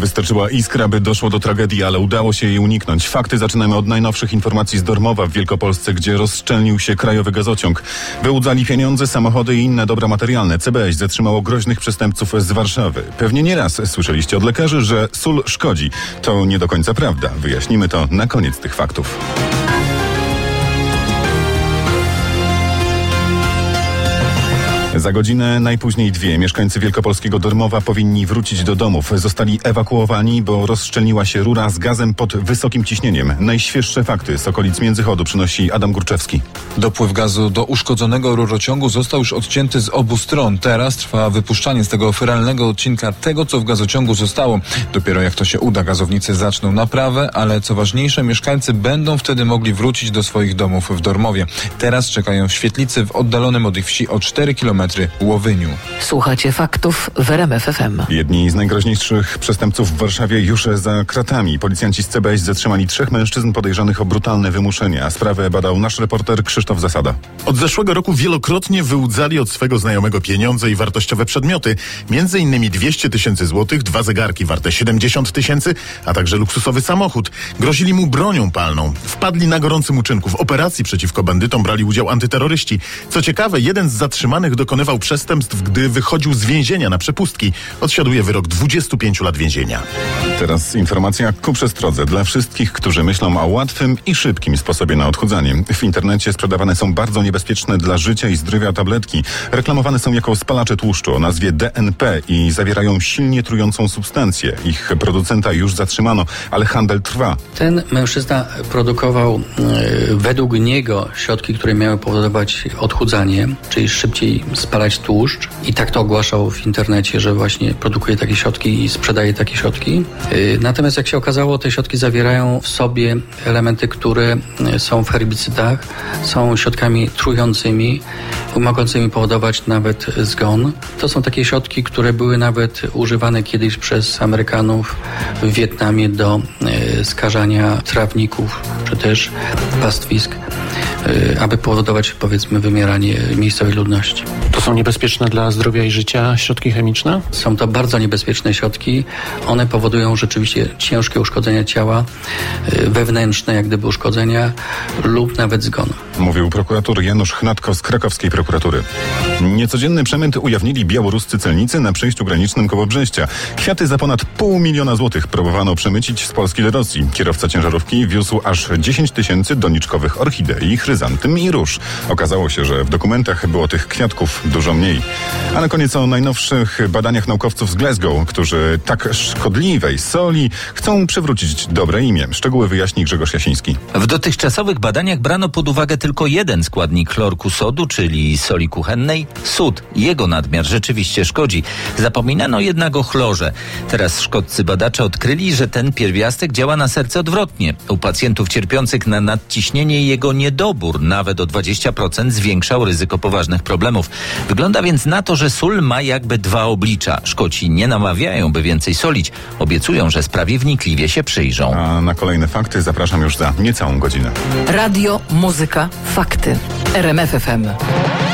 Wystarczyła iskra, by doszło do tragedii, ale udało się jej uniknąć. Fakty zaczynamy od najnowszych informacji z Dormowa w Wielkopolsce, gdzie rozszczelnił się krajowy gazociąg. Wyłudzali pieniądze, samochody i inne dobra materialne. CBŚ zatrzymało groźnych przestępców z Warszawy. Pewnie nieraz słyszeliście od lekarzy, że sól szkodzi. To nie do końca prawda. Wyjaśnimy to na koniec tych faktów. Za godzinę, najpóźniej 2, mieszkańcy wielkopolskiego Dormowa powinni wrócić do domów. Zostali ewakuowani, bo rozszczelniła się rura z gazem pod wysokim ciśnieniem. Najświeższe fakty z okolic Międzychodu przynosi Adam Górczewski. Dopływ gazu do uszkodzonego rurociągu został już odcięty z obu stron. Teraz trwa wypuszczanie z tego feralnego odcinka tego, co w gazociągu zostało. Dopiero jak to się uda, gazownicy zaczną naprawę, ale co ważniejsze, mieszkańcy będą wtedy mogli wrócić do swoich domów w Dormowie. Teraz czekają w świetlicy w oddalonym od ich wsi o 4 km Łowyniu. Słuchacie faktów w RMF FM. Jedni z najgroźniejszych przestępców w Warszawie już za kratami. Policjanci z CBŚ zatrzymali 3 mężczyzn podejrzanych o brutalne wymuszenie, a sprawę badał nasz reporter Krzysztof Zasada. Od zeszłego roku wielokrotnie wyłudzali od swego znajomego pieniądze i wartościowe przedmioty. Między innymi 200 tysięcy złotych, 2 zegarki warte 70 tysięcy, a także luksusowy samochód. Grozili mu bronią palną. Wpadli na gorącym uczynku. W operacji przeciwko bandytom brali udział antyterroryści. Co ciekawe, jeden z zatrzymanych dokonywał przestępstw, gdy wychodził z więzienia na przepustki. Odsiaduje wyrok 25 lat więzienia. Teraz informacja ku przestrodze dla wszystkich, którzy myślą o łatwym i szybkim sposobie na odchudzanie. W internecie sprzedawane są bardzo niebezpieczne dla życia i zdrowia tabletki. Reklamowane są jako spalacze tłuszczu o nazwie DNP i zawierają silnie trującą substancję. Ich producenta już zatrzymano, ale handel trwa. Ten mężczyzna produkował według niego środki, które miały powodować odchudzanie, czyli szybciej spalać tłuszcz, i tak to ogłaszał w internecie, że właśnie produkuje takie środki i sprzedaje takie środki. Natomiast jak się okazało, te środki zawierają w sobie elementy, które są w herbicydach, są środkami trującymi, mogącymi powodować nawet zgon. To są takie środki, które były nawet używane kiedyś przez Amerykanów w Wietnamie do skażania trawników, czy też pastwisk, aby powodować, powiedzmy, wymieranie miejscowej ludności. To są niebezpieczne dla zdrowia i życia środki chemiczne? Są to bardzo niebezpieczne środki. One powodują rzeczywiście ciężkie uszkodzenia ciała, wewnętrzne jak gdyby uszkodzenia lub nawet zgon. Mówił prokurator Janusz Chnatko z krakowskiej prokuratury. Niecodzienny przemyt ujawnili białoruscy celnicy na przejściu granicznym koło Brześcia. Kwiaty za ponad 500 000 złotych próbowano przemycić z Polski do Rosji. Kierowca ciężarówki wiózł aż 10 tysięcy doniczkowych orchidei, chryzantym i róż. Okazało się, że w dokumentach było tych kwiatków dużo mniej. A na koniec o najnowszych badaniach naukowców z Glasgow, którzy tak szkodliwej soli chcą przywrócić dobre imię. Szczegóły wyjaśni Grzegorz Jasiński. W dotychczasowych badaniach brano pod uwagę tylko jeden składnik chlorku sodu, czyli soli kuchennej, sód. Jego nadmiar rzeczywiście szkodzi. Zapominano jednak o chlorze. Teraz szkoccy badacze odkryli, że ten pierwiastek działa na serce odwrotnie. U pacjentów cierpiących na nadciśnienie jego niedobór nawet o 20% zwiększał ryzyko poważnych problemów. Wygląda więc na to, że sól ma jakby dwa oblicza. Szkoci nie namawiają, by więcej solić. Obiecują, że sprawie wnikliwie się przyjrzą. A na kolejne fakty zapraszam już za niecałą godzinę. Radio, muzyka, fakty. RMF FM.